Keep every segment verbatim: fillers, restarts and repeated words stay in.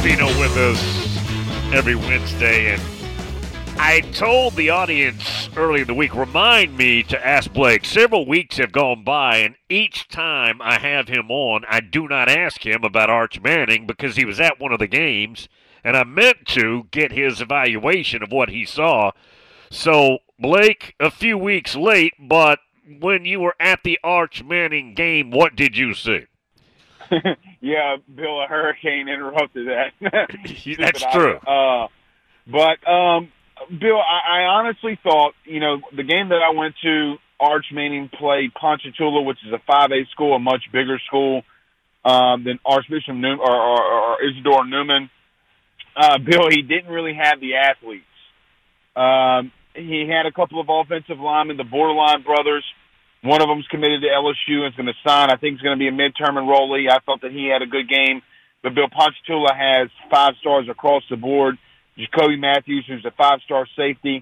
Pino with us every Wednesday, and I told the audience early in the week, remind me to ask Blake. Several weeks have gone by, and each time I have him on, I do not ask him about Arch Manning because he was at one of the games, and I meant to get his evaluation of what he saw. So, Blake, a few weeks late, but when you were at the Arch Manning game, what did you see? Yeah, Bill, a hurricane interrupted that. That's true. Uh, but, um, Bill, I, I honestly thought, you know, the game that I went to, Arch Manning played Ponchatoula, which is a five A school, a much bigger school um, than Archbishop Newman or, or, or Isidore Newman. Uh, Bill, he didn't really have the athletes. Um, he had a couple of offensive linemen, the Borderline brothers. One of them's committed to L S U and is going to sign. I think he's going to be a midterm enrollee. I thought that he had a good game. But Bill, Ponchatoula has five stars across the board. Jacoby Matthews, who's a five-star safety.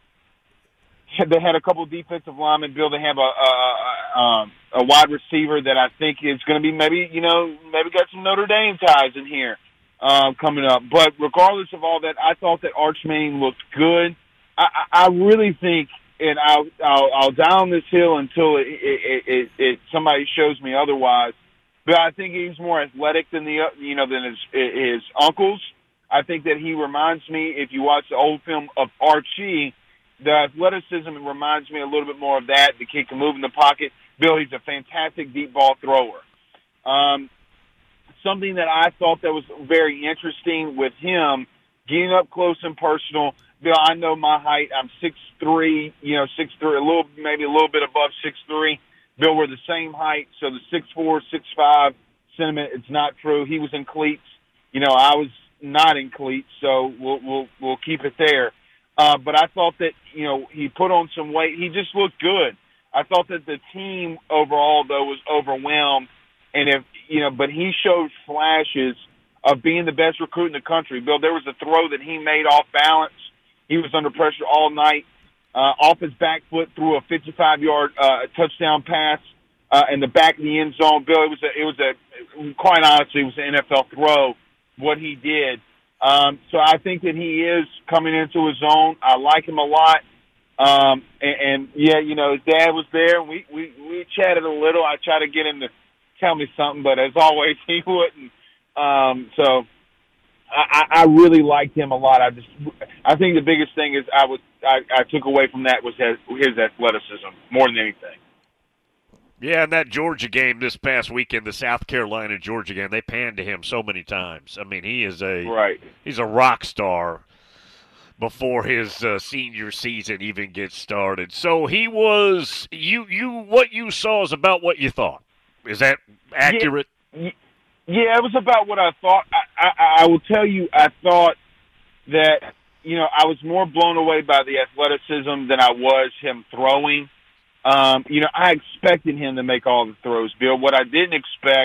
They had a couple of defensive linemen. Bill, they have a, a, a, a wide receiver that I think is going to be maybe, you know, maybe got some Notre Dame ties in here uh, coming up. But regardless of all that, I thought that Arch Manning looked good. I, I really think, and I'll, I'll, I'll down this hill until it, it, it, it somebody shows me otherwise. But I think he's more athletic than the you know than his his uncles. I think that he reminds me, if you watch the old film of Archie, the athleticism reminds me a little bit more of that. The kid can move in the pocket. Bill, he's a fantastic deep ball thrower. Um, something that I thought that was very interesting with him, getting up close and personal. Bill, I know my height. I'm six three, you know, six three, a little, maybe a little bit above six three. Bill, we're the same height, so the six four, six five sentiment, it's not true. He was in cleats. You know, I was not in cleats, so we'll we'll we'll keep it there. Uh, but I thought that, you know, he put on some weight. He just looked good. I thought that the team overall, though, was overwhelmed. And if, you know, but he showed flashes of being the best recruit in the country. Bill, there was a throw that he made off balance. He was under pressure all night. Uh, off his back foot, threw a fifty-five-yard uh, touchdown pass uh, in the back of the end zone. Bill, it was a, it was a, quite honestly, it was an N F L throw, what he did. Um, so I think that he is coming into his own. I like him a lot. Um, and, and, yeah, you know, his dad was there. We, we, we chatted a little. I tried to get him to tell me something, but as always, he wouldn't. Um, so I, I really liked him a lot. I just, I think the biggest thing is I was, I, I took away from that was his, his athleticism more than anything. Yeah, and that Georgia game this past weekend, the South Carolina Georgia game, they panned to him so many times. I mean, he is a right. He's a rock star before his uh, senior season even gets started. So he was you you what you saw is about what you thought. Is that accurate? Yeah, yeah it was about what I thought. I, I, I will tell you, I thought that you know I was more blown away by the athleticism than I was him throwing. Um, you know, I expected him to make all the throws, Bill. What I didn't expect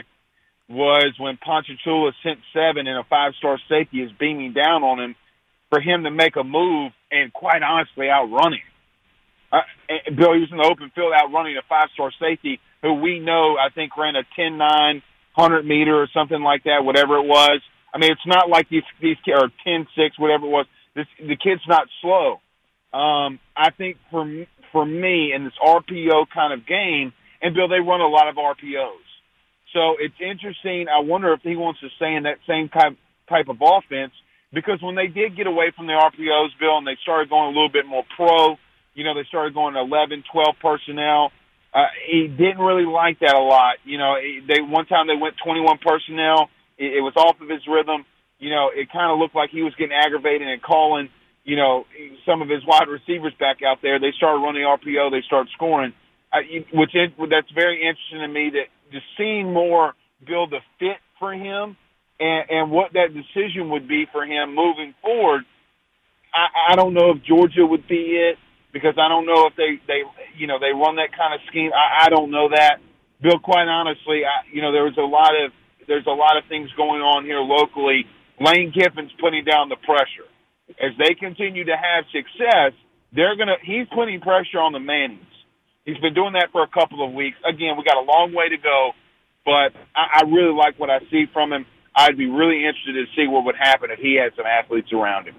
was when Ponchatoula sent seven and a five-star safety is beaming down on him for him to make a move and, quite honestly, outrun him. Uh, and Bill, he was in the open field outrunning a five-star safety who we know, I think, ran a ten nine, one hundred meter or something like that, whatever it was. I mean, it's not like these, these or ten six, whatever it was. This, the kid's not slow. Um, I think for me, for me in this R P O kind of game, and Bill, they run a lot of R P Os. So it's interesting. I wonder if he wants to stay in that same type, type of offense because when they did get away from the R P Os, Bill, and they started going a little bit more pro, you know, they started going to eleven, twelve personnel. Uh, he didn't really like that a lot. You know, they one time they went twenty-one personnel. It, it was off of his rhythm. You know, it kind of looked like he was getting aggravated and calling you know, some of his wide receivers back out there. They started running R P O. They started scoring, uh, which is, that's very interesting to me, that just seeing more build a fit for him and, and what that decision would be for him moving forward. I, I don't know if Georgia would be it because I don't know if they, they you know, they run that kind of scheme. I, I don't know that. Bill, quite honestly, I, you know, there was a lot of, there's a lot of things going on here locally. Lane Kiffin's putting down the pressure. As they continue to have success, they're gonna. He's putting pressure on the Mannings. He's been doing that for a couple of weeks. Again, we got a long way to go, but I, I really like what I see from him. I'd be really interested to see what would happen if he had some athletes around him.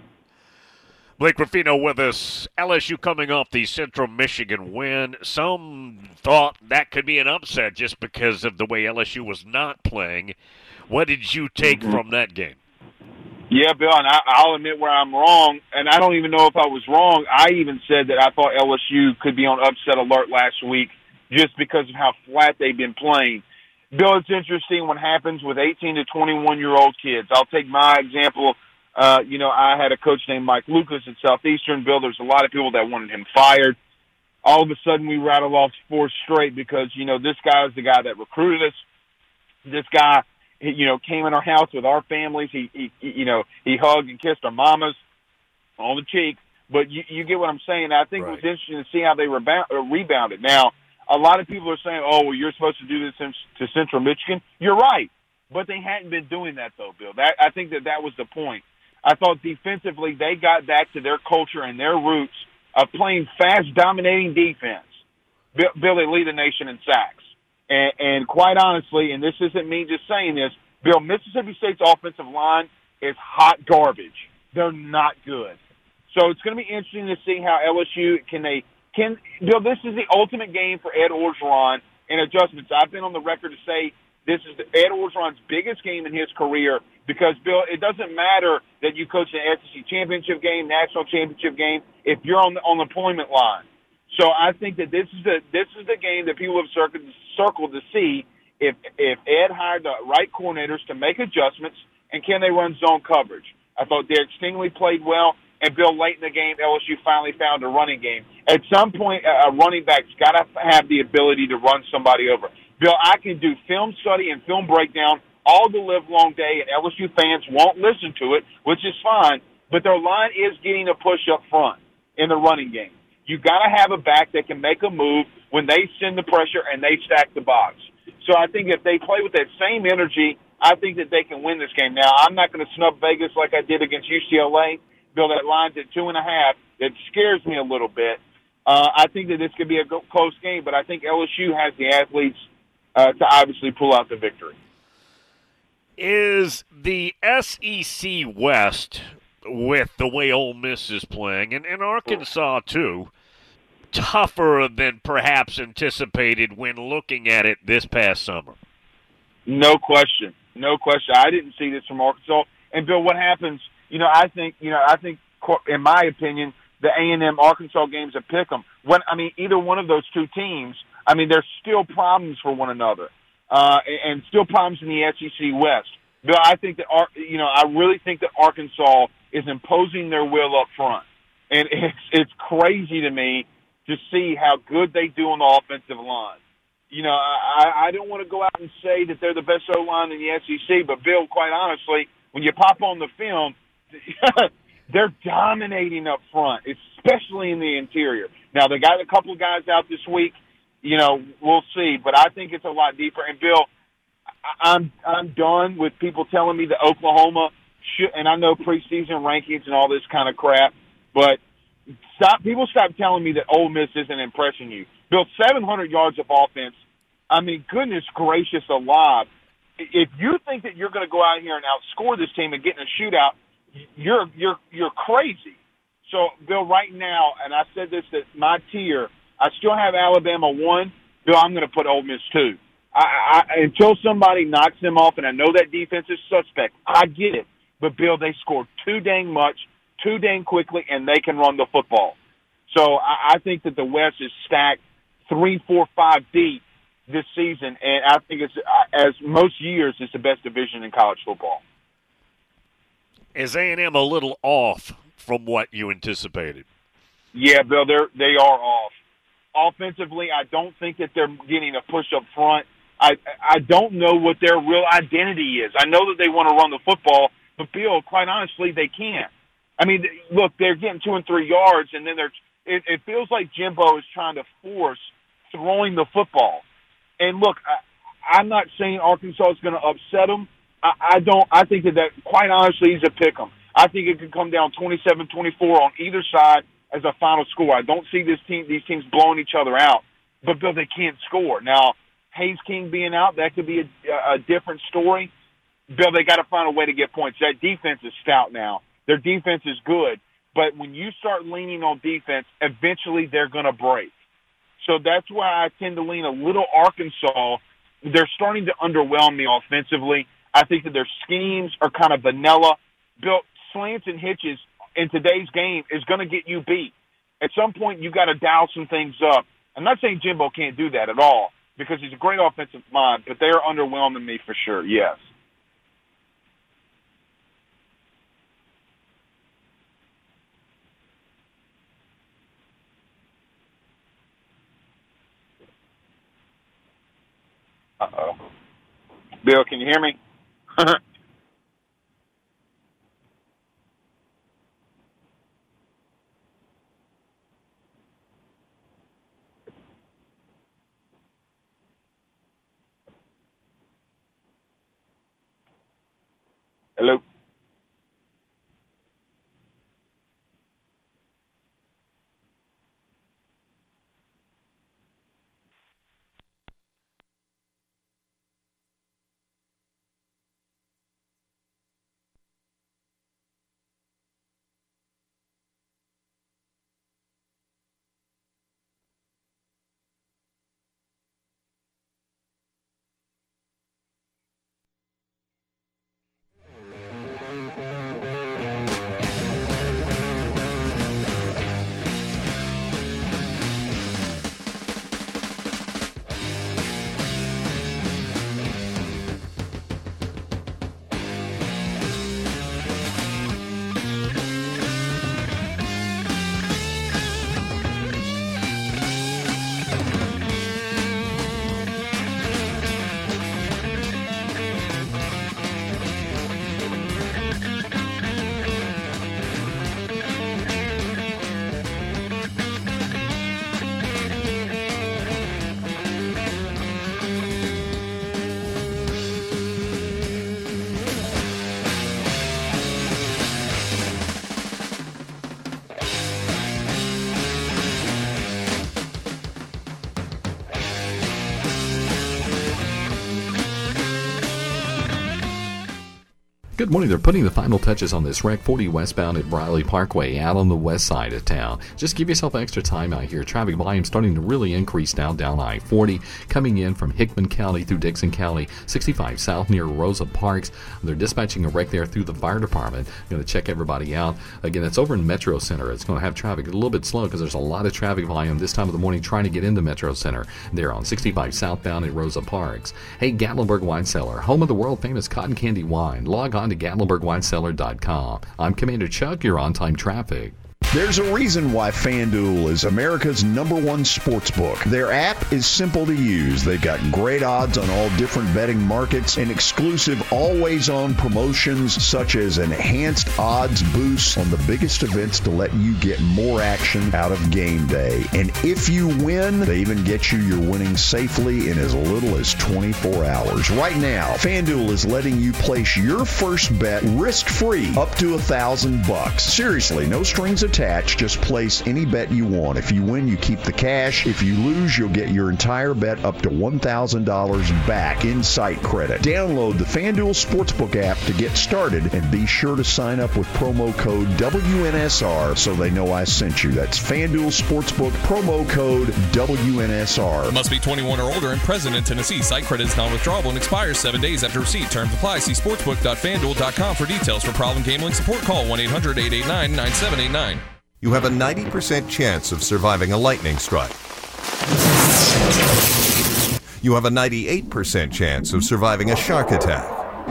Blake Ruffino with us. L S U coming off the Central Michigan win. Some thought that could be an upset just because of the way L S U was not playing. What did you take mm-hmm. from that game? Yeah, Bill, and I, I'll admit where I'm wrong, and I don't even know if I was wrong. I even said that I thought L S U could be on upset alert last week just because of how flat they've been playing. Bill, it's interesting what happens with eighteen to twenty-one-year-old kids. I'll take my example. Uh, you know, I had a coach named Mike Lucas at Southeastern. Bill, there's a lot of people that wanted him fired. All of a sudden, we rattle off four straight because, you know, this guy is the guy that recruited us. This guy, you know, came in our house with our families. He, he you know, he hugged and kissed our mamas on the cheek. But you, you get what I'm saying. I think right. It was interesting to see how they rebound, uh, rebounded. Now, a lot of people are saying, oh, well, you're supposed to do this in, to Central Michigan. You're right. But they hadn't been doing that, though, Bill. That, I think that that was the point. I thought defensively they got back to their culture and their roots of playing fast, dominating defense. Bill, Bill they lead the nation in sacks. And, and quite honestly, and this isn't me just saying this, Bill, Mississippi State's offensive line is hot garbage. They're not good. So it's going to be interesting to see how L S U can they can. Bill, this is the ultimate game for Ed Orgeron in adjustments. I've been on the record to say this is Ed Orgeron's biggest game in his career because, Bill, it doesn't matter that you coach an S E C championship game, national championship game, if you're on the on the employment line. So I think that this is the this is the game that people have circled, circled to see if if Ed hired the right coordinators to make adjustments and can they run zone coverage. I thought Derek Stingley played well, and Bill, late in the game, L S U finally found a running game. At some point, a running back's got to have the ability to run somebody over. Bill, I can do film study and film breakdown all the live long day, and L S U fans won't listen to it, which is fine, but their line is getting a push up front in the running game. You got to have a back that can make a move when they send the pressure and they stack the box. So I think if they play with that same energy, I think that they can win this game. Now, I'm not going to snub Vegas like I did against U C L A. Bill, that line's at two and a half. It scares me a little bit. Uh, I think that this could be a close game, but I think L S U has the athletes uh, to obviously pull out the victory. Is the S E C West, with the way Ole Miss is playing, and, and Arkansas too, tougher than perhaps anticipated when looking at it this past summer? No question. No question. I didn't see this from Arkansas. And, Bill, what happens, you know, I think, you know, I think, in my opinion, the A and M Arkansas game's a pick 'em. When, I mean, either one of those two teams, I mean, there's still problems for one another, uh, and still problems in the S E C West. Bill, I think that, you know, I really think that Arkansas is imposing their will up front. And it's, it's crazy to me to see how good they do on the offensive line. You know, I, I don't want to go out and say that they're the best O-line in the S E C, but, Bill, quite honestly, when you pop on the film, they're dominating up front, especially in the interior. Now, they got a couple of guys out this week. You know, we'll see. But I think it's a lot deeper. And, Bill, I'm I'm done with people telling me that Oklahoma should, and I know preseason rankings and all this kind of crap, but stop. People stop telling me that Ole Miss isn't impressing you. Bill, seven hundred yards of offense. I mean, goodness gracious alive. If you think that you're going to go out here and outscore this team and get in a shootout, you're you're you're crazy. So, Bill, right now, and I said this at my tier, I still have Alabama one. Bill, I'm going to put Ole Miss two. I, I, until somebody knocks them off, and I know that defense is suspect. I get it. But, Bill, they scored too dang much, too dang quickly, and they can run the football. So I, I think that the West is stacked three, four, five deep this season, and I think it's, as most years, it's the best division in college football. Is A and M a little off from what you anticipated? Yeah, Bill, they're, they are off. Offensively, I don't think that they're getting a push up front. I I don't know what their real identity is. I know that they want to run the football, but, Bill, quite honestly, they can't. I mean, look, they're getting two and three yards, and then they're it, it feels like Jimbo is trying to force throwing the football. And, look, I, I'm not saying Arkansas is going to upset them. I, I don't. I think that, that, quite honestly, is a pick 'em. I think it could come down twenty-seven twenty-four on either side as a final score. I don't see this team, these teams blowing each other out, but, Bill, they can't score. Now, Hayes King being out, that could be a, a different story. Bill, they got to find a way to get points. That defense is stout now. Their defense is good. But when you start leaning on defense, eventually they're going to break. So that's why I tend to lean a little Arkansas. They're starting to underwhelm me offensively. I think that their schemes are kind of vanilla. Bill, slants and hitches in today's game is going to get you beat. At some point, you got to dial some things up. I'm not saying Jimbo can't do that at all because he's a great offensive mind, but they're underwhelming me for sure, yes. Uh-oh. Bill, can you hear me? Hello? Good morning. They're putting the final touches on this Rec forty westbound at Briley Parkway out on the west side of town. Just give yourself extra time out here. Traffic volume starting to really increase now down I forty, coming in from Hickman County through Dixon County, sixty-five south near Rosa Parks. They're dispatching a wreck there through the fire department. Going to check everybody out. Again, it's over in Metro Center. It's going to have traffic a little bit slow because there's a lot of traffic volume this time of the morning trying to get into Metro Center. They're on sixty-five southbound at Rosa Parks. Hey, Gatlinburg Wine Cellar, home of the world-famous cotton candy wine. Log on to gatlinburg wine cellar dot com. I'm Commander Chuck, your on-time traffic. There's a reason why FanDuel is America's number one sports book. Their app is simple to use. They've got great odds on all different betting markets and exclusive always-on promotions such as enhanced odds boosts on the biggest events to let you get more action out of game day. And if you win, they even get you your winnings safely in as little as twenty-four hours. Right now, FanDuel is letting you place your first bet risk-free up to a thousand bucks. Seriously, no strings attached. Just place any bet you want. If you win, you keep the cash. If you lose, you'll get your entire bet up to one thousand dollars back in site credit. Download the FanDuel Sportsbook app to get started and be sure to sign up with promo code W N S R so they know I sent you. That's FanDuel Sportsbook, promo code W N S R. Must be twenty-one or older and present in Tennessee. Site credit is non-withdrawable and expires seven days after receipt. Terms apply. See sportsbook dot fan duel dot com for details. For problem gambling support, call one eight hundred eight eight nine nine seven eight nine. You have a ninety percent chance of surviving a lightning strike. You have a ninety-eight percent chance of surviving a shark attack.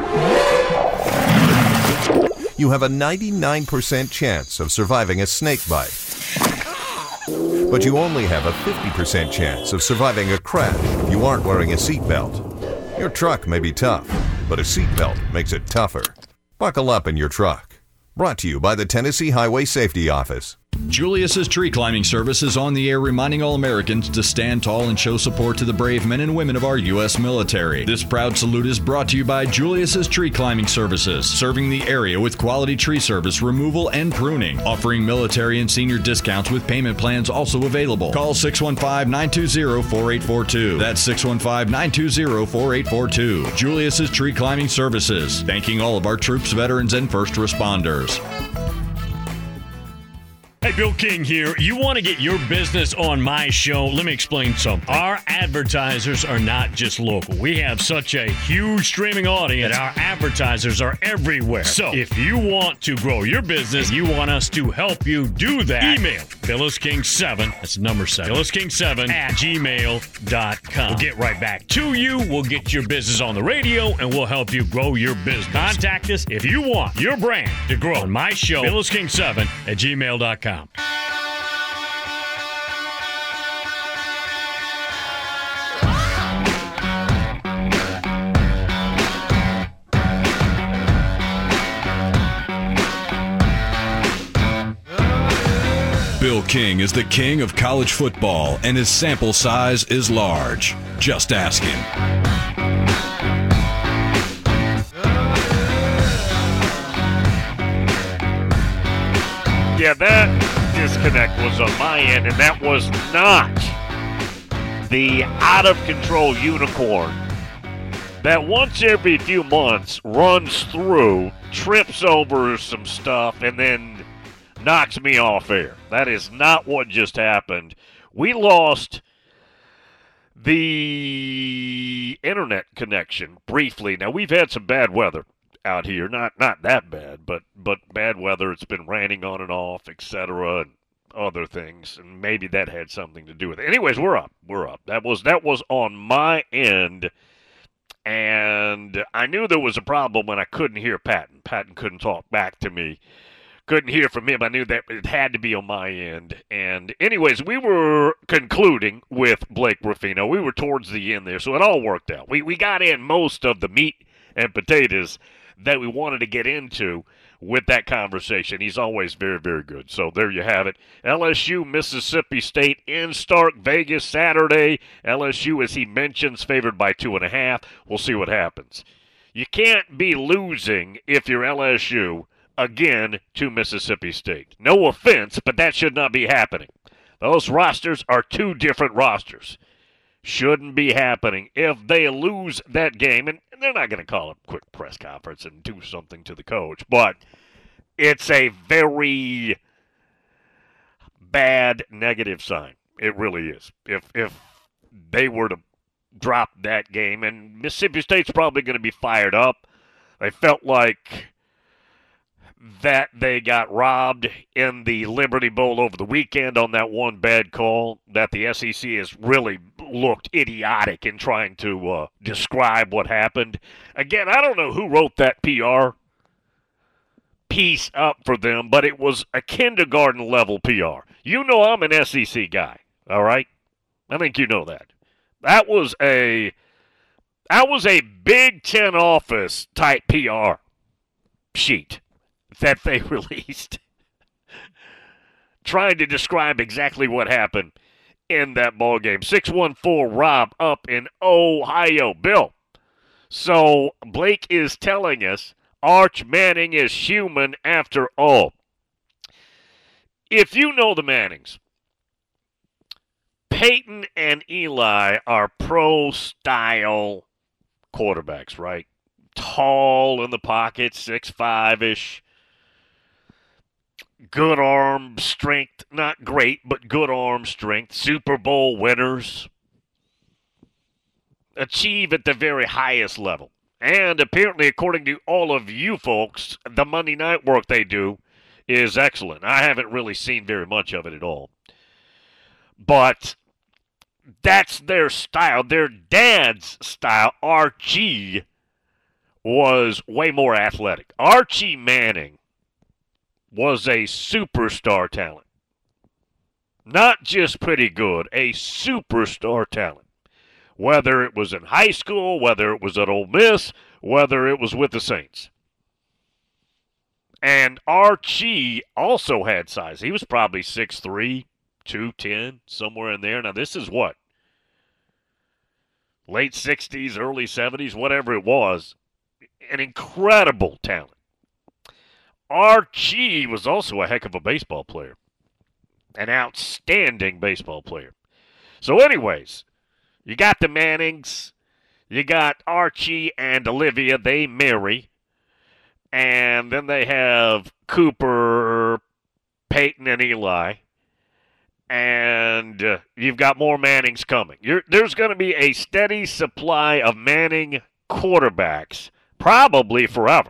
You have a ninety-nine percent chance of surviving a snake bite. But you only have a fifty percent chance of surviving a crash if you aren't wearing a seatbelt. Your truck may be tough, but a seatbelt makes it tougher. Buckle up in your truck. Brought to you by the Tennessee Highway Safety Office. Julius's Tree Climbing Service is on the air reminding all Americans to stand tall and show support to the brave men and women of our U S military. This proud salute is brought to you by Julius's Tree Climbing Services, serving the area with quality tree service, removal, and pruning, offering military and senior discounts with payment plans also available. Call six one five, nine two zero, four eight four two. That's six one five, nine two zero, four eight four two. Julius's Tree Climbing Services, thanking all of our troops, veterans, and first responders. Hey, Bill King here. You want to get your business on my show? Let me explain something. Our advertisers are not just local. We have such a huge streaming audience that our advertisers are everywhere. So if you want to grow your business, you want us to help you do that, email Phyllis King seven, that's number seven, Phyllis King seven at gmail dot com. We'll get right back to you. We'll get your business on the radio, and we'll help you grow your business. Contact us if you want your brand to grow on my show, Phyllis King seven at gmail dot com. Bill King is the king of college football, and his sample size is large. Just ask him. Yeah, that disconnect was on my end, and that was not the out-of-control unicorn that once every few months runs through, trips over some stuff, and then knocks me off air. That is not what just happened. We lost the internet connection briefly. Now, we've had some bad weather out here. Not not that bad, but but bad weather. It's been raining on and off, et cetera, and other things, and maybe that had something to do with it. Anyways, we're up. We're up. That was that was on my end, and I knew there was a problem when I couldn't hear Patton. Patton couldn't talk back to me. Couldn't hear from him. I knew that it had to be on my end. And anyways, we were concluding with Blake Ruffino. We were towards the end there, so it all worked out. We we got in most of the meat and potatoes that we wanted to get into with that conversation. He's always very, very good. So there you have it. L S U, Mississippi State in Stark Vegas Saturday. L S U, as he mentions, favored by two and a half. We'll see what happens. You can't be losing if you're L S U again to Mississippi State. No offense, but that should not be happening. Those rosters are two different rosters. Shouldn't be happening. If they lose that game, and they're not going to call a quick press conference and do something to the coach, but it's a very bad negative sign. It really is. If if they were to drop that game, and Mississippi State's probably going to be fired up. They felt like that they got robbed in the Liberty Bowl over the weekend on that one bad call, that the S E C has really looked idiotic in trying to uh, describe what happened. Again, I don't know who wrote that P R piece up for them, but it was a kindergarten-level P R. You know I'm an S E C guy, all right? I think you know that. That was a, that was a Big Ten office type P R sheet that they released trying to describe exactly what happened in that ball game. six one four Rob up in Ohio. Bill, so Blake is telling us Arch Manning is human after all. If you know the Mannings, Peyton and Eli are pro-style quarterbacks, right? Tall in the pocket, six five-ish. Good arm strength, not great, but good arm strength. Super Bowl winners. Achieve at the very highest level. And apparently, according to all of you folks, the Monday night work they do is excellent. I haven't really seen very much of it at all. But that's their style. Their dad's style, Archie, was way more athletic. Archie Manning was a superstar talent. Not just pretty good, a superstar talent. Whether it was in high school, whether it was at Ole Miss, whether it was with the Saints. And Archie also had size. He was probably six three, two ten, somewhere in there. Now, this is what? Late sixties, early seventies, whatever it was. An incredible talent. Archie was also a heck of a baseball player. An outstanding baseball player. So anyways, you got the Mannings. You got Archie and Olivia. They marry. And then they have Cooper, Peyton, and Eli. And uh, you've got more Mannings coming. You're, there's going to be a steady supply of Manning quarterbacks, probably forever.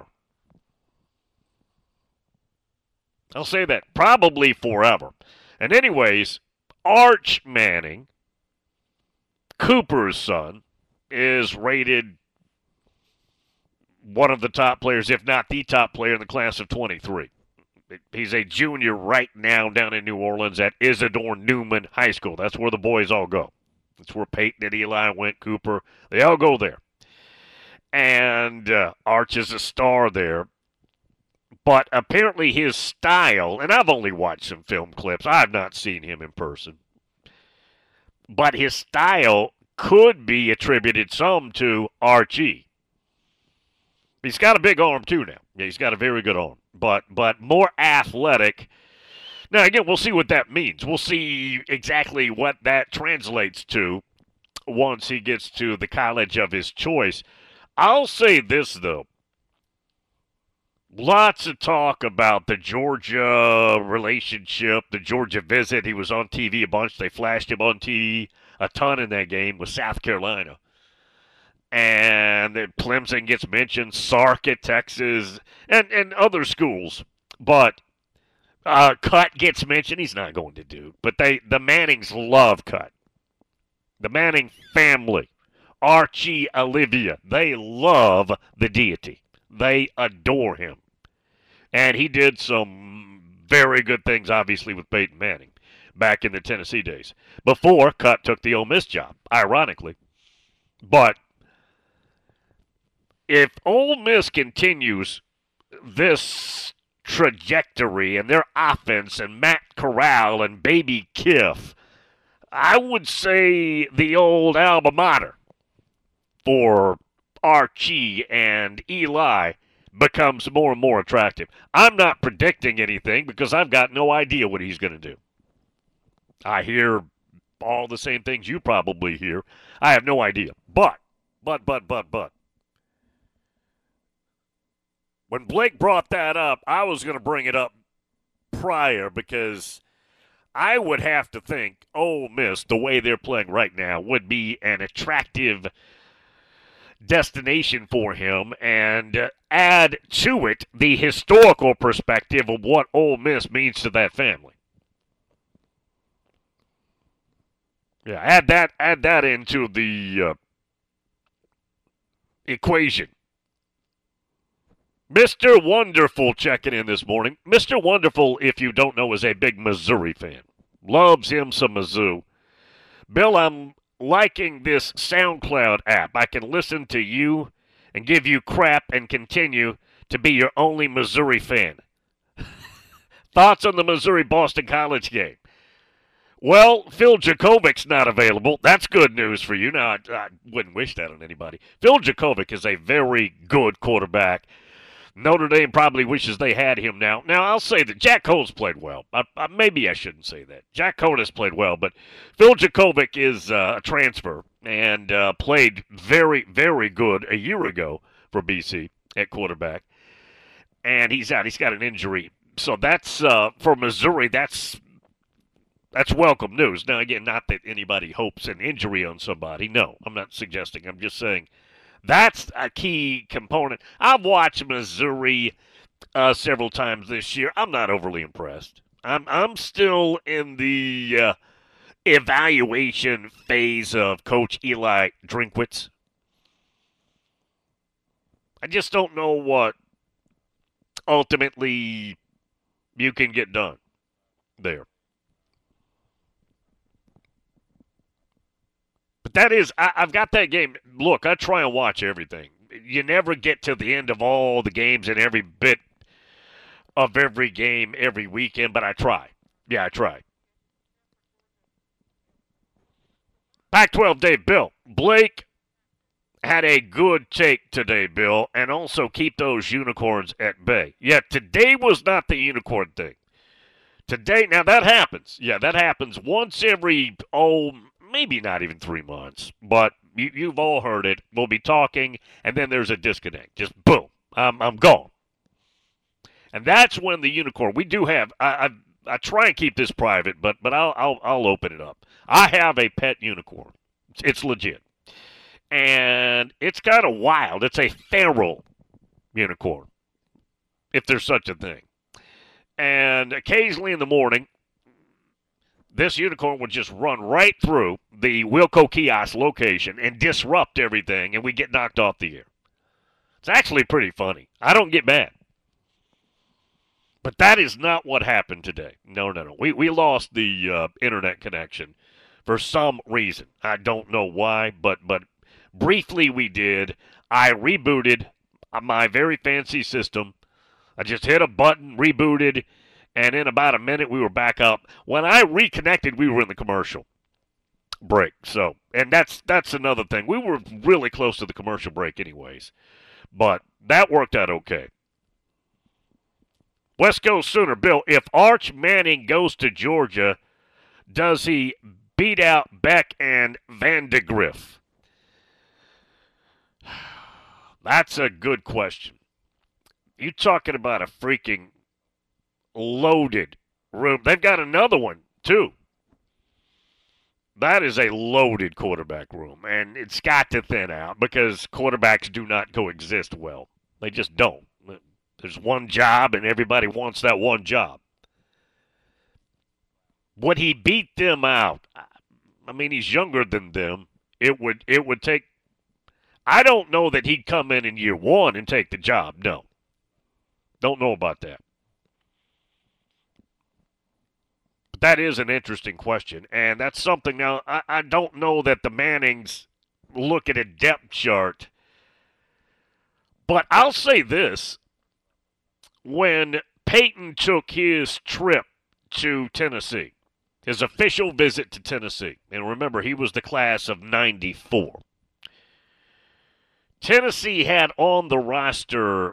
I'll say that, probably forever. And anyways, Arch Manning, Cooper's son, is rated one of the top players, if not the top player in the class of twenty-three. He's a junior right now down in New Orleans at Isidore Newman High School. That's where the boys all go. That's where Peyton and Eli went, Cooper. They all go there. And uh, Arch is a star there. But apparently his style, and I've only watched some film clips. I've not seen him in person. But his style could be attributed some to Archie. He's got a big arm, too, now. Yeah, he's got a very good arm, but but more athletic. Now, again, we'll see what that means. We'll see exactly what that translates to once he gets to the college of his choice. I'll say this, though. Lots of talk about the Georgia relationship, the Georgia visit. He was on T V a bunch. They flashed him on T V a ton in that game with South Carolina. And Clemson gets mentioned, Sark at Texas, and, and other schools. But uh, Cut gets mentioned. He's not going to Duke. But they the Mannings love Cut. The Manning family, Archie, Olivia, they love the deity. They adore him. And he did some very good things, obviously, with Peyton Manning back in the Tennessee days. Before Cut took the Ole Miss job, ironically. But if Ole Miss continues this trajectory and their offense and Matt Corral and Baby Kiff, I would say the old alma mater for Archie and Eli becomes more and more attractive. I'm not predicting anything because I've got no idea what he's going to do. I hear all the same things you probably hear. I have no idea. But, but, but, but, but. When Blake brought that up, I was going to bring it up prior because I would have to think Ole Miss, the way they're playing right now, would be an attractive destination for him and uh, add to it the historical perspective of what Ole Miss means to that family. Yeah, add that add that into the uh, equation. Mister Wonderful checking in this morning. Mister Wonderful, if you don't know, is a big Missouri fan. Loves him some Mizzou. Bill, I'm liking this SoundCloud app. I can listen to you and give you crap and continue to be your only Missouri fan. Thoughts on the Missouri-Boston College game? Well, Phil Jacobic's not available. That's good news for you. Now, I, I wouldn't wish that on anybody. Phil Jacobic is a very good quarterback. Notre Dame probably wishes they had him now. Now, I'll say that Jack Cohn's played well. I, I, maybe I shouldn't say that. Jack Cohn has played well, but Phil Jacobic is uh, a transfer and uh, played very, very good a year ago for B C at quarterback. And he's out. He's got an injury. So that's, uh, for Missouri, that's that's welcome news. Now, again, not that anybody hopes an injury on somebody. No, I'm not suggesting. I'm just saying that's a key component. I've watched Missouri uh, several times this year. I'm not overly impressed. I'm I'm still in the uh, evaluation phase of Coach Eli Drinkwitz. I just don't know what ultimately you can get done there. But that is, I, I've got that game. Look, I try and watch everything. You never get to the end of all the games and every bit of every game every weekend, but I try. Yeah, I try. Pac twelve Dave Bill. Blake had a good take today, Bill, and also keep those unicorns at bay. Yeah, today was not the unicorn thing. Today, now that happens. Yeah, that happens once every, oh, maybe not even three months. But you, you've all heard it. We'll be talking, and then there's a disconnect. Just boom, I'm, I'm gone. And that's when the unicorn, we do have, I, I, I try and keep this private, but but I'll, I'll, I'll open it up. I have a pet unicorn. It's, it's legit. And it's kind of wild. It's a feral unicorn, if there's such a thing. And occasionally in the morning, this unicorn would just run right through the Wilco kiosk location and disrupt everything, and we get knocked off the air. It's actually pretty funny. I don't get mad. But that is not what happened today. No, no, no. We, we lost the uh, internet connection for some reason. I don't know why, but but briefly we did. I rebooted my very fancy system. I just hit a button, rebooted, and in about a minute we were back up. When I reconnected, we were in the commercial break. So, and that's that's another thing. We were really close to the commercial break anyways. But that worked out okay. West Coast Sooner, Bill, if Arch Manning goes to Georgia, does he beat out Beck and Vandegrift? That's a good question. You're talking about a freaking loaded room. They've got another one, too. That is a loaded quarterback room, and it's got to thin out because quarterbacks do not coexist well. They just don't. There's one job, and everybody wants that one job. Would he beat them out? I mean, he's younger than them. It would it would take – I don't know that he'd come in in year one and take the job. No. Don't know about that. But that is an interesting question, and that's something – now, I, I don't know that the Mannings look at a depth chart. But I'll say this. When Peyton took his trip to Tennessee, his official visit to Tennessee, and remember, he was the class of ninety-four, Tennessee had on the roster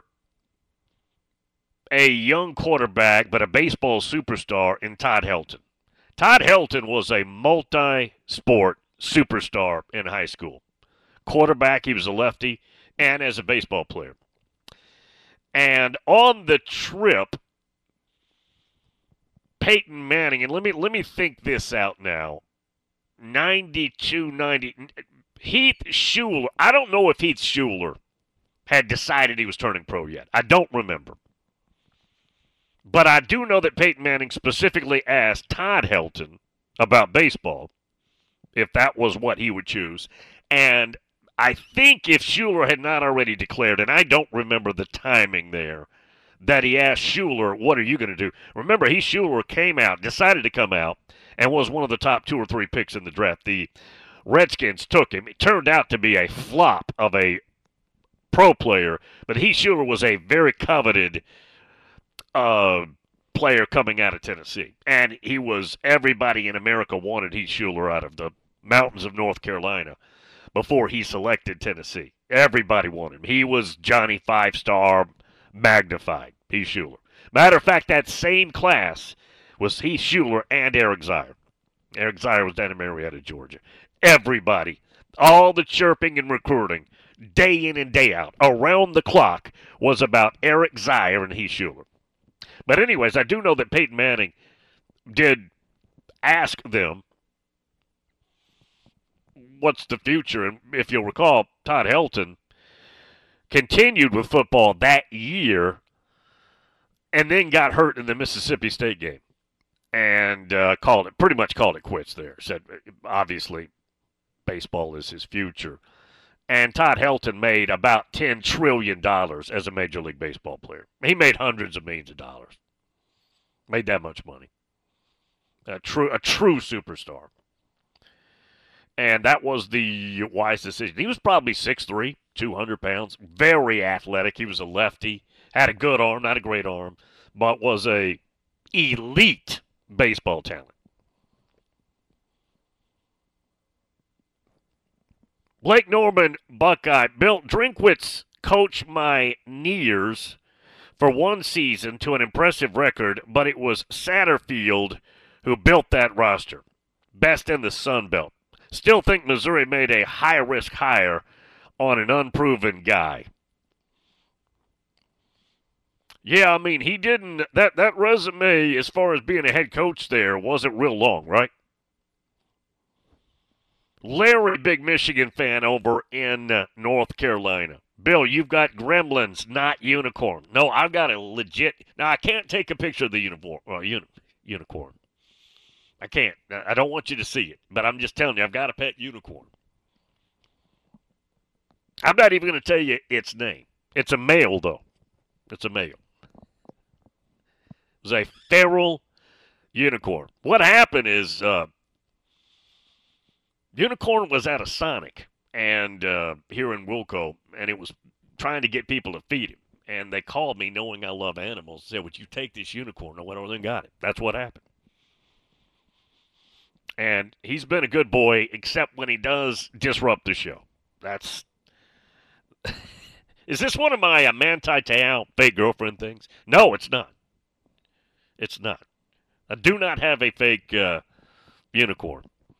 a young quarterback, but a baseball superstar in Todd Helton. Todd Helton was a multi-sport superstar in high school. Quarterback, he was a lefty, and as a baseball player. And on the trip, Peyton Manning, and let me let me think this out now. ninety-two ninety Heath Shuler. I don't know if Heath Shuler had decided he was turning pro yet. I don't remember. But I do know that Peyton Manning specifically asked Todd Helton about baseball, if that was what he would choose. And I think if Shuler had not already declared, and I don't remember the timing there, that he asked Shuler, what are you going to do? Remember, he, Shuler, came out, decided to come out, and was one of the top two or three picks in the draft. The Redskins took him. It turned out to be a flop of a pro player, but he, Shuler, was a very coveted uh, player coming out of Tennessee. And he was, everybody in America wanted Heath Shuler out of the mountains of North Carolina before he selected Tennessee. Everybody wanted him. He was Johnny Five-Star magnified, Heath Shuler. Matter of fact, that same class was Heath Shuler and Eric Zeier. Eric Zeier was down in Marietta, Georgia. Everybody, all the chirping and recruiting, day in and day out, around the clock, was about Eric Zeier and Heath Shuler. But anyways, I do know that Peyton Manning did ask them, what's the future? And if you'll recall, Todd Helton continued with football that year and then got hurt in the Mississippi State game and uh, called it, pretty much called it quits there. Said, obviously, baseball is his future. And Todd Helton made about ten trillion dollars as a Major League Baseball player. He made hundreds of millions of dollars. Made that much money. A true, a true superstar. And that was the wise decision. He was probably six three, two hundred pounds, very athletic. He was a lefty, had a good arm, not a great arm, but was a elite baseball talent. Blake Norman, Buckeye. Bill Drinkwitz coached my Nears for one season to an impressive record, but it was Satterfield who built that roster. Best in the Sun Belt. Still think Missouri made a high-risk hire on an unproven guy. Yeah, I mean, he didn't, that, that resume as far as being a head coach there wasn't real long, right? Larry, big Michigan fan over in uh, North Carolina. Bill, you've got gremlins, not unicorn. No, I've got a legit, now I can't take a picture of the uniform, uh, uni, unicorn. I can't. I don't want you to see it, but I'm just telling you, I've got a pet unicorn. I'm not even going to tell you its name. It's a male, though. It's a male. It was a feral unicorn. What happened is uh, unicorn was at a Sonic and uh, here in Wilco, and it was trying to get people to feed him. And they called me, knowing I love animals, and said, would you take this unicorn? I went over there and got it. That's what happened. And he's been a good boy, except when he does disrupt the show. That's. Is this one of my uh, Manti Te'o fake girlfriend things? No, it's not. It's not. I do not have a fake uh, unicorn.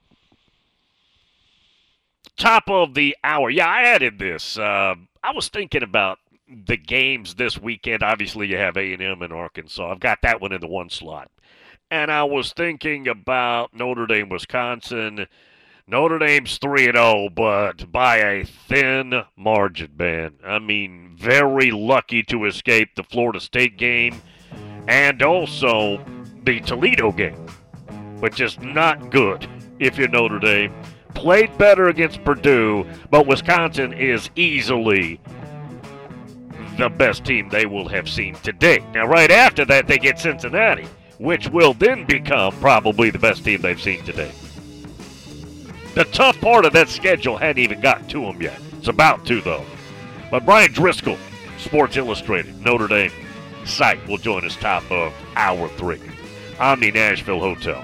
Top of the hour. Yeah, I added this. Uh, I was thinking about the games this weekend. Obviously, you have A and M and Arkansas. I've got that one in the one slot. And I was thinking about Notre Dame, Wisconsin. Notre Dame's three and oh, but by a thin margin, man. I mean, very lucky to escape the Florida State game and also the Toledo game, which is not good if you're Notre Dame. Played better against Purdue, but Wisconsin is easily the best team they will have seen today. Now, right after that, they get Cincinnati, which will then become probably the best team they've seen today. The tough part of that schedule hadn't even gotten to them yet. It's about to, though. But Brian Driscoll, Sports Illustrated, Notre Dame site, will join us top of hour three. Omni Nashville Hotel.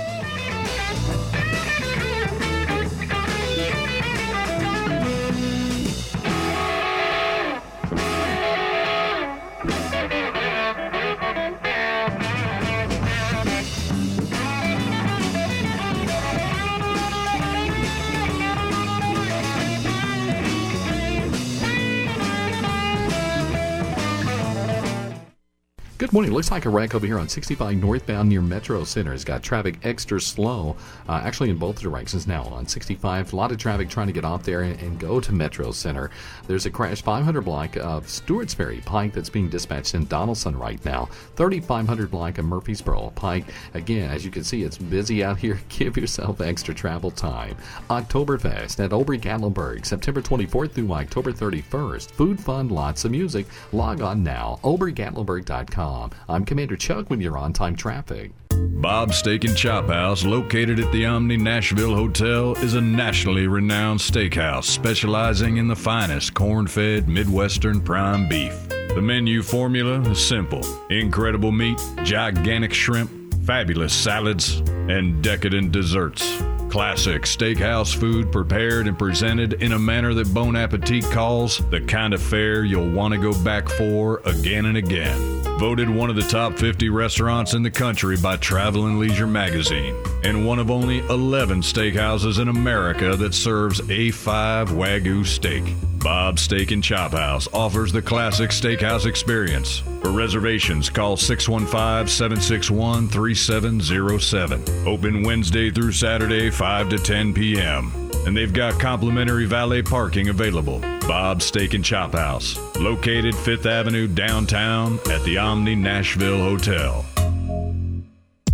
Good morning. Looks like a wreck over here on sixty-five northbound near Metro Center. It's got traffic extra slow, uh, actually in both directions now on sixty-five. A lot of traffic trying to get off there and, and go to Metro Center. There's a crash five hundred block of Stewart's Ferry Pike that's being dispatched in Donaldson right now. thirty-five hundred block of Murfreesboro Pike. Again, as you can see, it's busy out here. Give yourself extra travel time. Oktoberfest at Oberg-Gatlinburg, September twenty-fourth through October thirty-first. Food, fun, lots of music. Log on now, oberg gatlinburg dot com. I'm Commander Chuck when you're on time traffic. Bob's Steak and Chop House, located at the Omni Nashville Hotel, is a nationally renowned steakhouse specializing in the finest corn-fed Midwestern prime beef. The menu formula is simple: incredible meat, gigantic shrimp, fabulous salads, and decadent desserts. Classic steakhouse food prepared and presented in a manner that Bon Appetit calls the kind of fare you'll want to go back for again and again. Voted one of the top fifty restaurants in the country by Travel and Leisure magazine, and one of only eleven steakhouses in America that serves A five Wagyu steak. Bob's Steak and Chop House offers the classic steakhouse experience. For reservations, call six one five, seven six one, three seven zero seven. Open Wednesday through Saturday, five to ten p.m. And they've got complimentary valet parking available. Bob's Steak and Chop House, located Fifth Avenue downtown at the Omni Nashville Hotel.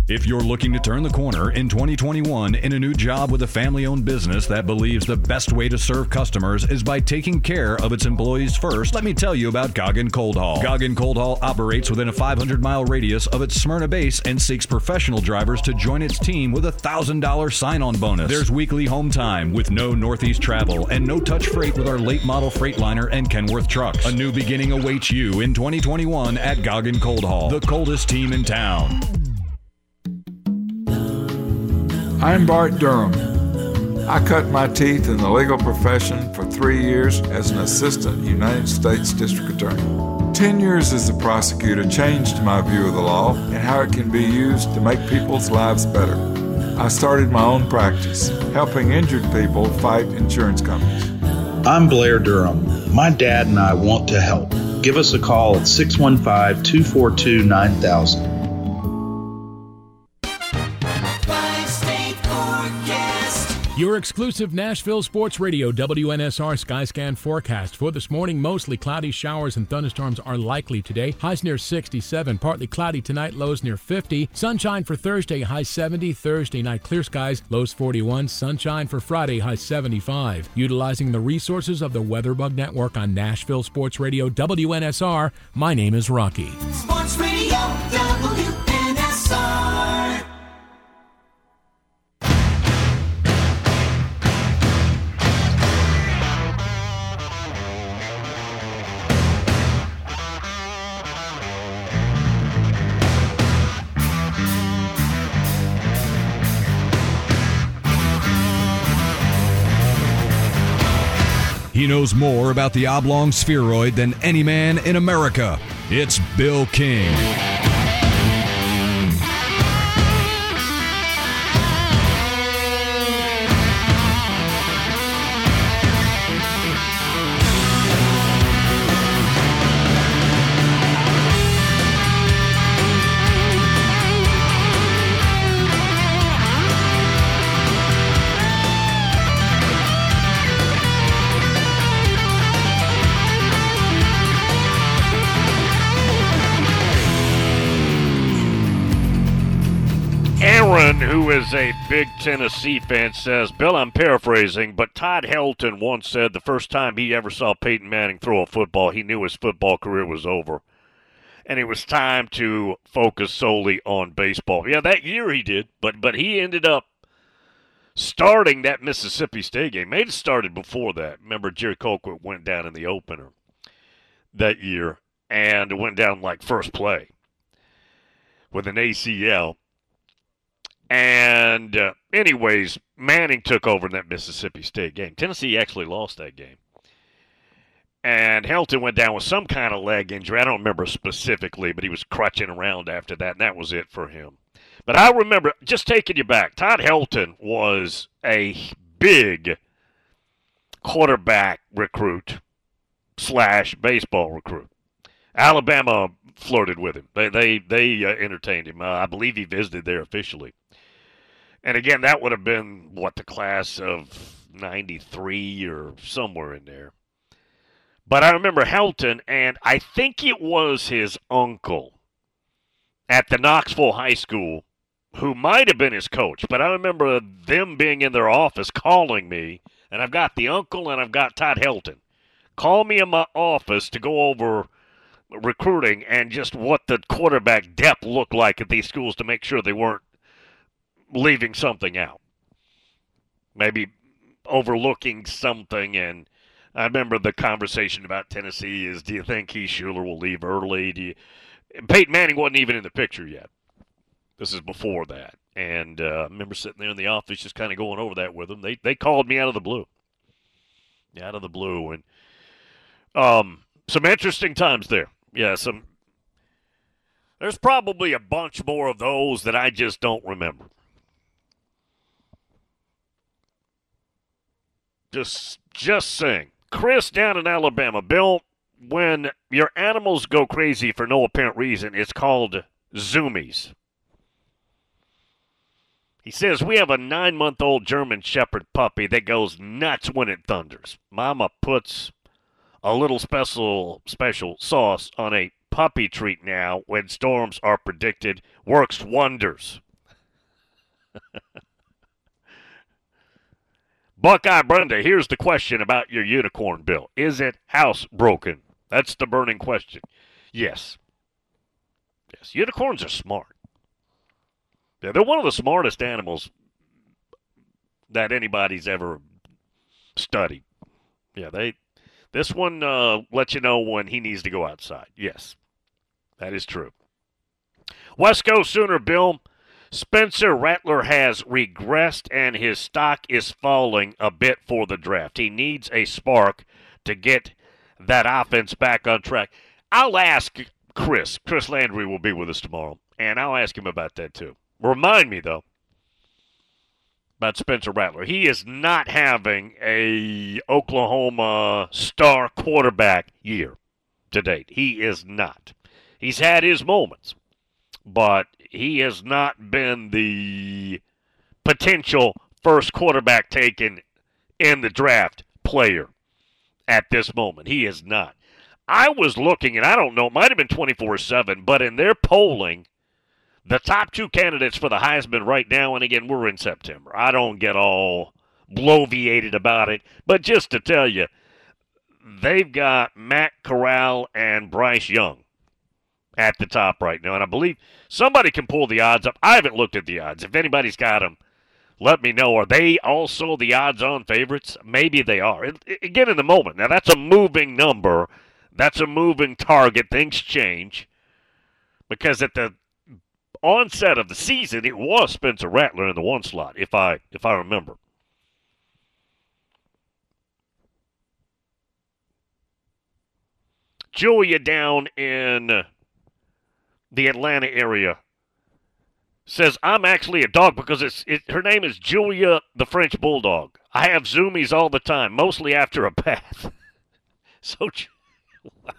If you're looking to turn the corner in twenty twenty-one in a new job with a family-owned business that believes the best way to serve customers is by taking care of its employees first, let me tell you about Goggin Cold Haul. Goggin Cold Haul operates within a five hundred mile radius of its Smyrna base and seeks professional drivers to join its team with a one thousand dollars sign-on bonus. There's weekly home time with no Northeast travel and no touch freight with our late model Freightliner and Kenworth trucks. A new beginning awaits you in twenty twenty-one at Goggin Cold Haul, the coldest team in town. I'm Bart Durham. I cut my teeth in the legal profession for three years as an assistant United States District Attorney. Ten years as a prosecutor changed my view of the law and how it can be used to make people's lives better. I started my own practice, helping injured people fight insurance companies. I'm Blair Durham. My dad and I want to help. Give us a call at six one five, two four two, nine thousand. Your exclusive Nashville Sports Radio W N S R Skyscan forecast for this morning. Mostly cloudy, showers and thunderstorms are likely today. Highs near sixty-seven. Partly cloudy tonight, lows near fifty. Sunshine for Thursday, high seventy. Thursday night, clear skies, lows forty-one. Sunshine for Friday, high seventy-five. Utilizing the resources of the WeatherBug Network on Nashville Sports Radio W N S R, my name is Rocky. Sports Radio W N S R. He knows more about the oblong spheroid than any man in America. It's Bill King. Aaron, who is a big Tennessee fan, says, Bill, I'm paraphrasing, but Todd Helton once said the first time he ever saw Peyton Manning throw a football, he knew his football career was over. And it was time to focus solely on baseball. Yeah, that year he did, but but he ended up starting that Mississippi State game. Maybe it started before that. Remember, Jerry Colquitt went down in the opener that year and went down like first play with an A C L. And uh, anyways, Manning took over in that Mississippi State game. Tennessee actually lost that game. And Helton went down with some kind of leg injury. I don't remember specifically, but he was crutching around after that, and that was it for him. But I remember, just taking you back, Todd Helton was a big quarterback recruit slash baseball recruit. Alabama flirted with him. They they, they uh, entertained him. Uh, I believe he visited there officially. And again, that would have been, what, the class of ninety-three or somewhere in there. But I remember Helton, and I think it was his uncle at the Knoxville High School who might have been his coach. But I remember them being in their office calling me, and I've got the uncle and I've got Todd Helton. Call me in my office to go over recruiting and just what the quarterback depth looked like at these schools to make sure they weren't leaving something out. Maybe overlooking something. And I remember the conversation about Tennessee is, do you think Keith Schuler will leave early? Do you... Peyton Manning wasn't even in the picture yet. This is before that. And uh, I remember sitting there in the office just kind of going over that with them. They they called me out of the blue. Out of the blue. And um, some interesting times there. Yeah, some. There's probably a bunch more of those that I just don't remember. Just, just saying. Chris down in Alabama. Bill, when your animals go crazy for no apparent reason, it's called zoomies. He says, we have a nine-month-old German Shepherd puppy that goes nuts when it thunders. Mama puts a little special special sauce on a puppy treat now when storms are predicted. Works wonders. Buckeye Brenda, here's the question about your unicorn, Bill. Is it housebroken? That's the burning question. Yes. Yes, unicorns are smart. Yeah, they're one of the smartest animals that anybody's ever studied. Yeah, they. This one uh, lets you know when he needs to go outside. Yes, that is true. West Coast Sooner, Bill. Spencer Rattler has regressed and his stock is falling a bit for the draft. He needs a spark to get that offense back on track. I'll ask Chris. Chris Landry will be with us tomorrow, and I'll ask him about that too. Remind me, though, about Spencer Rattler. He is not having a Oklahoma star quarterback year to date. He is not. He's had his moments, but he has not been the potential first quarterback taken in the draft player at this moment. He is not. I was looking, and I don't know, it might have been twenty-four seven, but in their polling, the top two candidates for the Heisman right now, and again, we're in September. I don't get all bloviated about it, but just to tell you, they've got Matt Corral and Bryce Young at the top right now, and I believe somebody can pull the odds up. I haven't looked at the odds. If anybody's got them, let me know. Are they also the odds-on favorites? Maybe they are. Again, in the moment. Now, that's a moving number. That's a moving target. Things change. Because at the onset of the season, it was Spencer Rattler in the one slot, if I if I remember. Julia down in the Atlanta area says, I'm actually a dog because it's it, her name is Julia the French Bulldog. I have zoomies all the time, mostly after a bath. So, wow.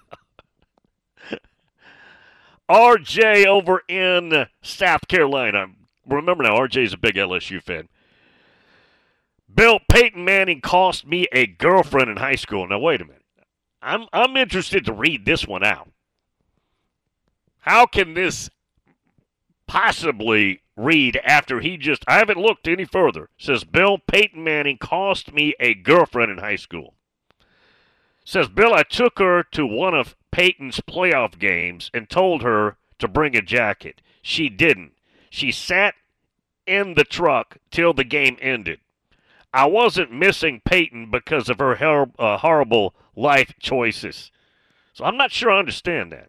R J over in South Carolina. Remember now, R J's a big L S U fan. Bill, Peyton Manning cost me a girlfriend in high school. Now, wait a minute. I'm I'm interested to read this one out. How can this possibly read after he just, I haven't looked any further. Says, Bill, Peyton Manning cost me a girlfriend in high school. Says, Bill, I took her to one of Peyton's playoff games and told her to bring a jacket. She didn't. She sat in the truck till the game ended. I wasn't missing Peyton because of her hor- uh, horrible life choices. So I'm not sure I understand that.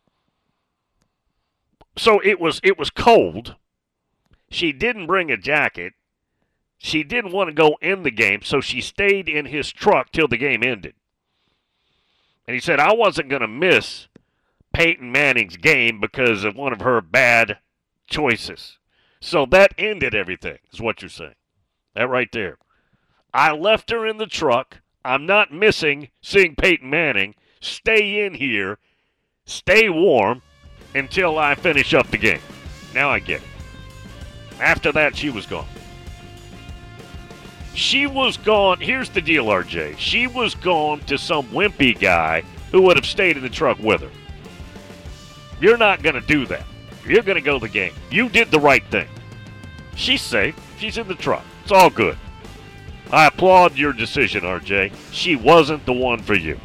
So it was it was cold. She didn't bring a jacket. She didn't want to go in the game, so she stayed in his truck till the game ended. And he said, I wasn't going to miss Peyton Manning's game because of one of her bad choices. So that ended everything, is what you're saying. That right there. I left her in the truck. I'm not missing seeing Peyton Manning. Stay in here. Stay warm until I finish up the game. Now I get it. After that, she was gone. She was gone. Here's the deal, R J. She was gone to some wimpy guy who would have stayed in the truck with her. You're not going to do that. You're going to go to the game. You did the right thing. She's safe. She's in the truck. It's all good. I applaud your decision, R J. She wasn't the one for you.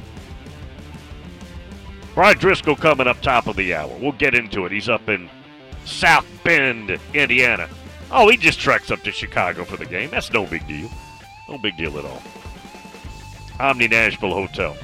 Brian Driscoll coming up top of the hour. We'll get into it. He's up in South Bend, Indiana. Oh, he just treks up to Chicago for the game. That's no big deal. No big deal at all. Omni Nashville Hotel.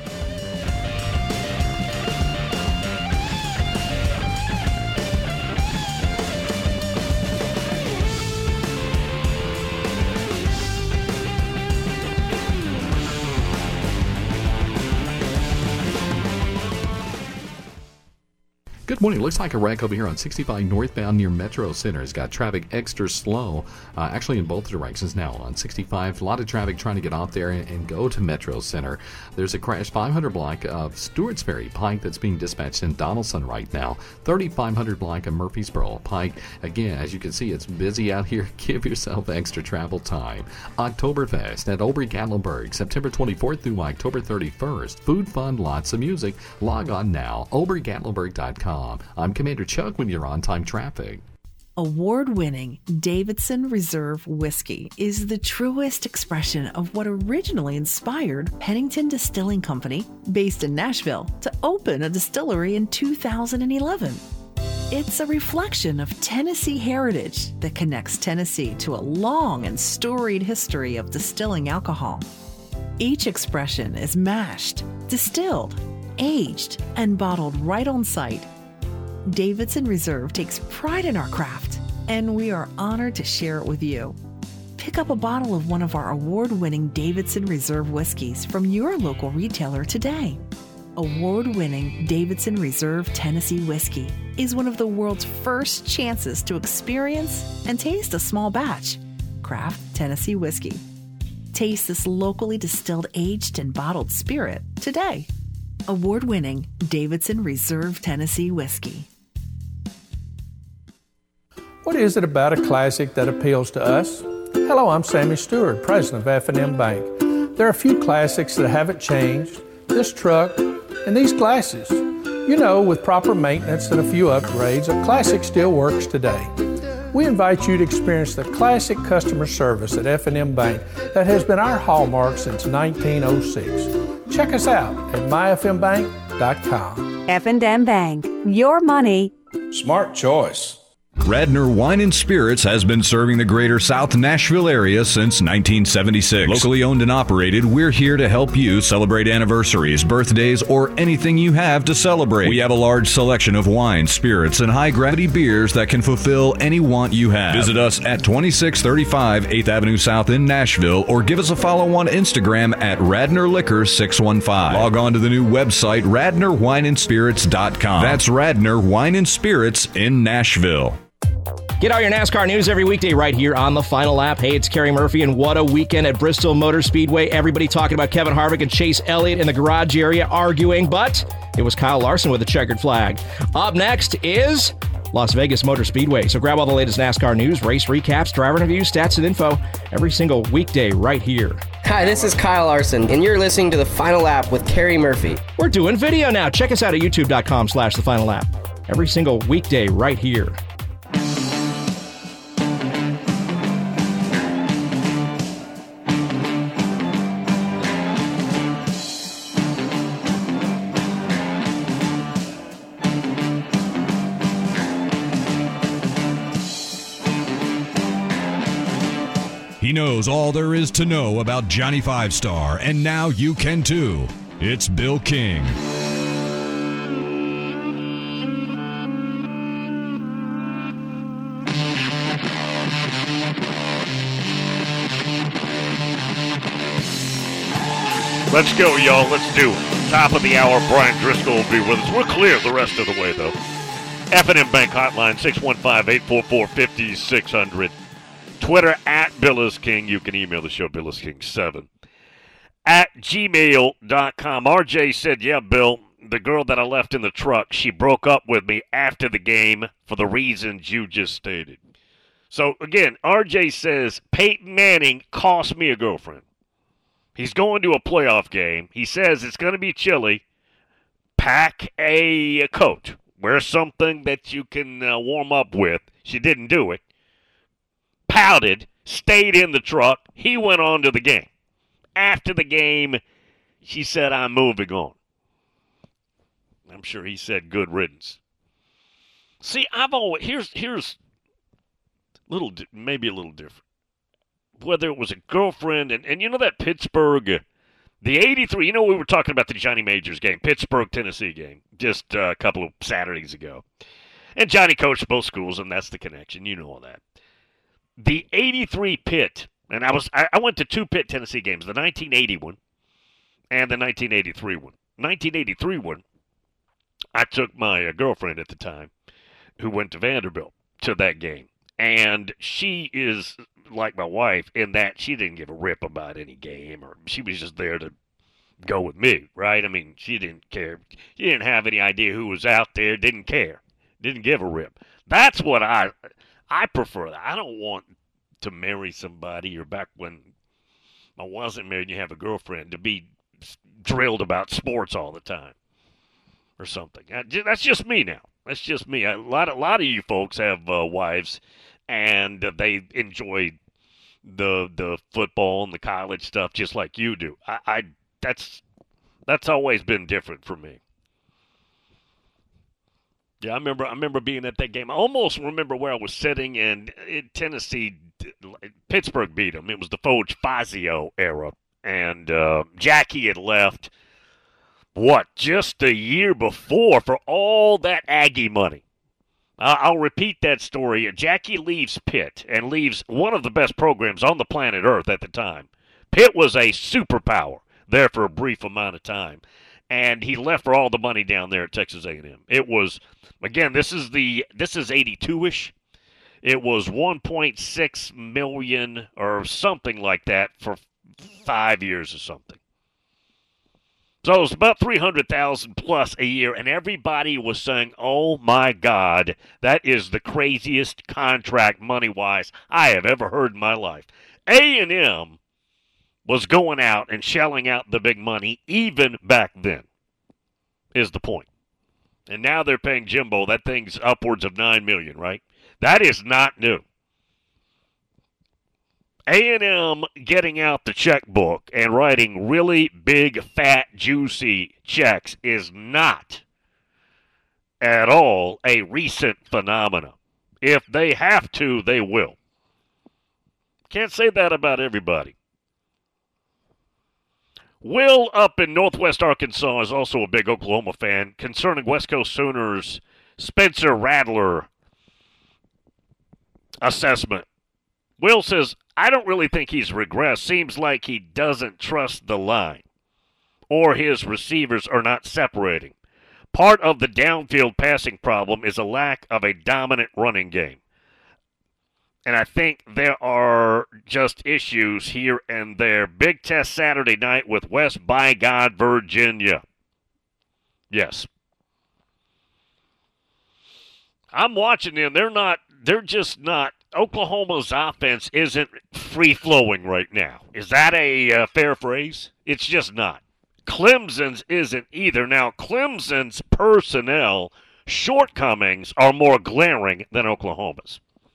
Good morning. Looks like a wreck over here on sixty-five northbound near Metro Center. It's got traffic extra slow, uh, actually in both directions now on sixty-five. A lot of traffic trying to get off there and, and go to Metro Center. There's a crash five hundred block of Stewart's Ferry Pike that's being dispatched in Donaldson right now. thirty-five hundred block of Murfreesboro Pike. Again, as you can see, it's busy out here. Give yourself extra travel time. Oktoberfest at Oberg-Gatlinburg, September twenty-fourth through October thirty-first. Food, fun, lots of music. Log on now, oberg gatlinburg dot com. I'm Commander Chuck when you're on time traffic. Award-winning Davidson Reserve Whiskey is the truest expression of what originally inspired Pennington Distilling Company, based in Nashville, to open a distillery in two thousand eleven. It's a reflection of Tennessee heritage that connects Tennessee to a long and storied history of distilling alcohol. Each expression is mashed, distilled, aged, and bottled right on site. Davidson Reserve takes pride in our craft, and we are honored to share it with you. Pick up a bottle of one of our award-winning Davidson Reserve whiskeys from your local retailer today. Award-winning Davidson Reserve Tennessee Whiskey is one of the world's first chances to experience and taste a small batch craft Tennessee whiskey. Taste this locally distilled, aged, and bottled spirit today. Award-winning Davidson Reserve Tennessee Whiskey. What is it about a classic that appeals to us? Hello, I'm Sammy Stewart, president of F and M Bank. There are a few classics that haven't changed. This truck and these glasses. You know, with proper maintenance and a few upgrades, a classic still works today. We invite you to experience the classic customer service at F and M Bank that has been our hallmark since nineteen oh six. Check us out at my f m bank dot com. F and M Bank, your money. Smart choice. Radnor Wine and Spirits has been serving the greater South Nashville area since nineteen seventy-six. Locally owned and operated, we're here to help you celebrate anniversaries, birthdays, or anything you have to celebrate. We have a large selection of wine, spirits, and high-gravity beers that can fulfill any want you have. Visit us at twenty-six thirty-five eighth Avenue South in Nashville, or give us a follow on Instagram at Radnor Liquor six one five. Log on to the new website, radnor wine and spirits dot com. That's Radnor Wine and Spirits in Nashville. Get all your NASCAR news every weekday right here on The Final Lap. Hey, it's Kerry Murphy, and what a weekend at Bristol Motor Speedway. Everybody talking about Kevin Harvick and Chase Elliott in the garage area arguing, but it was Kyle Larson with a checkered flag. Up next is Las Vegas Motor Speedway. So grab all the latest NASCAR news, race recaps, driver interviews, stats, and info every single weekday right here. Hi, this is Kyle Larson, and you're listening to The Final Lap with Kerry Murphy. We're doing video now. Check us out at youtube.com slash The Final Lap. Every single weekday right here. He knows all there is to know about Johnny Five Star, and now you can too. It's Bill King. Let's go, y'all. Let's do it. Top of the hour, Brian Driscoll will be with us. We're clear the rest of the way, though. F and M Bank Hotline, six one five, eight four four, five six zero zero. Twitter, at BillisKing. You can email the show, Billis King seven. At gmail dot com. R J said, yeah, Bill, the girl that I left in the truck, she broke up with me after the game for the reasons you just stated. So, again, R J says, Peyton Manning cost me a girlfriend. He's going to a playoff game. He says it's going to be chilly. Pack a coat. Wear something that you can uh, warm up with. She didn't do it. Pouted, stayed in the truck. He went on to the game. After the game, she said, I'm moving on. I'm sure he said good riddance. See, I've always, here's, here's little, maybe a little different. Whether it was a girlfriend, and, and you know that Pittsburgh, the eighty-three, you know we were talking about the Johnny Majors game, Pittsburgh, Tennessee game, just uh, a couple of Saturdays ago. And Johnny coached both schools, and that's the connection. You know all that. The eighty-three Pitt, and I was I, I went to two Pitt, Tennessee games, the nineteen eighty one and the nineteen eighty-three one. nineteen eighty-three one, I took my uh, girlfriend at the time, who went to Vanderbilt, to that game. And she is like my wife in that she didn't give a rip about any game, or she was just there to go with me, right? I mean, she didn't care. She didn't have any idea who was out there, didn't care, didn't give a rip. That's what I... I prefer that. I don't want to marry somebody, or back when I wasn't married and you have a girlfriend, to be drilled about sports all the time or something. That's just me now. That's just me. A lot, a lot of you folks have uh, wives, and uh, they enjoy the the football and the college stuff just like you do. I, I that's that's always been different for me. Yeah, I remember. I remember being at that game. I almost remember where I was sitting, and in Tennessee, Pittsburgh beat them. It was the Foge Fazio era, and uh, Jackie had left. What, just a year before for all that Aggie money. Uh, I'll repeat that story. Jackie leaves Pitt and leaves one of the best programs on the planet Earth at the time. Pitt was a superpower there for a brief amount of time, and he left for all the money down there at Texas A and M. It was, again, this is the this is eighty-two-ish. It was one point six million dollars or something like that for five years or something. So it was about three hundred thousand dollars plus a year, and everybody was saying, oh, my God, that is the craziest contract money-wise I have ever heard in my life. A and M was going out and shelling out the big money even back then, is the point. And now they're paying Jimbo. That thing's upwards of nine million dollars, right? That is not new. A and M getting out the checkbook and writing really big, fat, juicy checks is not at all a recent phenomenon. If they have to, they will. Can't say that about everybody. Will up in Northwest Arkansas is also a big Oklahoma fan concerning West Coast Sooners' Spencer Rattler assessment. Will says, I don't really think he's regressed. Seems like he doesn't trust the line, or his receivers are not separating. Part of the downfield passing problem is a lack of a dominant running game. And I think there are just issues here and there. Big test Saturday night with West by God, Virginia. Yes. I'm watching them. They're not, they're just not. Oklahoma's offense isn't free-flowing right now. Is that a uh, fair phrase? It's just not. Clemson's isn't either. Now, Clemson's personnel shortcomings are more glaring than Oklahoma's.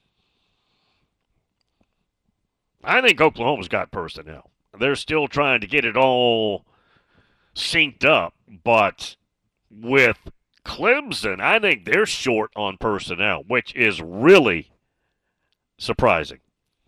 I think Oklahoma's got personnel. They're still trying to get it all synced up, but with Clemson, I think they're short on personnel, which is really surprising.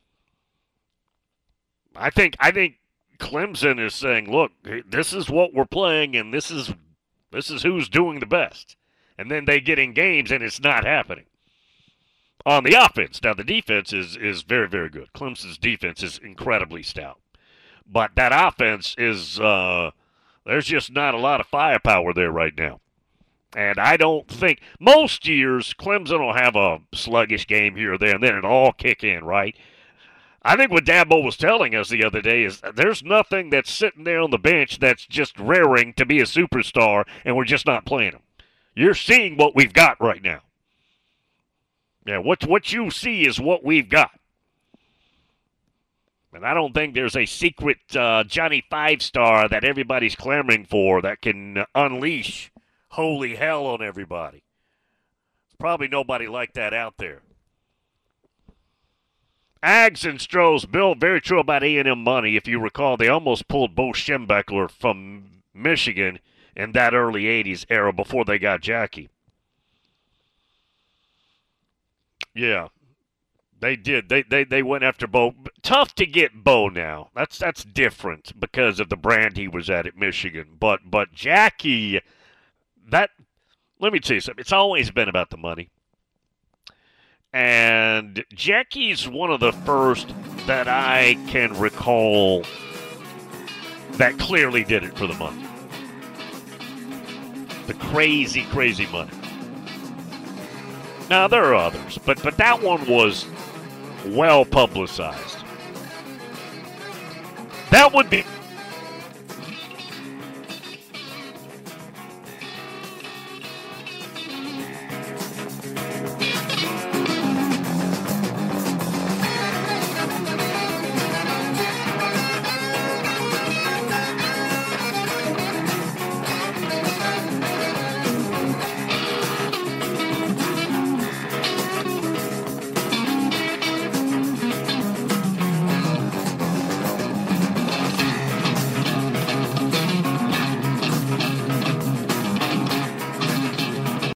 I think I think Clemson is saying, look, this is what we're playing, and this is this is who's doing the best. And then they get in games, and it's not happening. On the offense, now the defense is, is very, very good. Clemson's defense is incredibly stout. But that offense is, uh, there's just not a lot of firepower there right now. And I don't think, most years, Clemson will have a sluggish game here or there, and then it'll all kick in, right? I think what Dabo was telling us the other day is there's nothing that's sitting there on the bench that's just raring to be a superstar, and we're just not playing them. You're seeing what we've got right now. Yeah, what, what you see is what we've got. And I don't think there's a secret uh, Johnny Five-Star that everybody's clamoring for that can unleash holy hell on everybody. There's probably nobody like that out there. Ags and Strohs, Bill, very true about A and M money. If you recall, they almost pulled Bo Schembechler from Michigan in that early eighties era before they got Jackie. Yeah, they did. They they they went after Bo. Tough to get Bo now. That's that's different because of the brand he was at at Michigan. But but Jackie, that let me tell you something. It's always been about the money. And Jackie's one of the first that I can recall that clearly did it for the money. The crazy, crazy money. Now, there are others, but, but that one was well publicized. That would be